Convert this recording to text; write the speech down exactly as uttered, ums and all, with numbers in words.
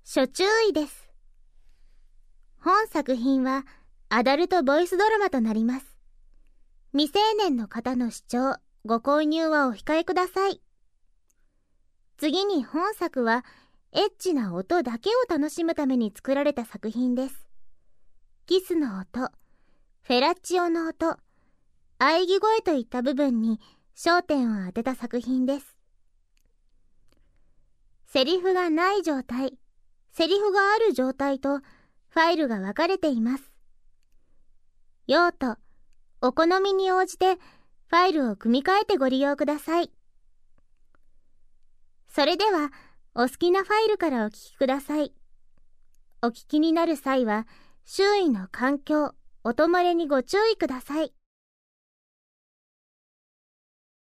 諸注意です。本作品はアダルトボイスドラマとなります。未成年の方の視聴、ご購入はお控えください。次に本作はエッチな音だけを楽しむために作られた作品です。キスの音、フェラチオの音、喘ぎ声といった部分に焦点を当てた作品です。セリフがない状態、セリフがある状態とファイルが分かれています。用途、お好みに応じてファイルを組み替えてご利用ください。それではお好きなファイルからお聞きください。お聞きになる際は周囲の環境、音漏れにご注意ください。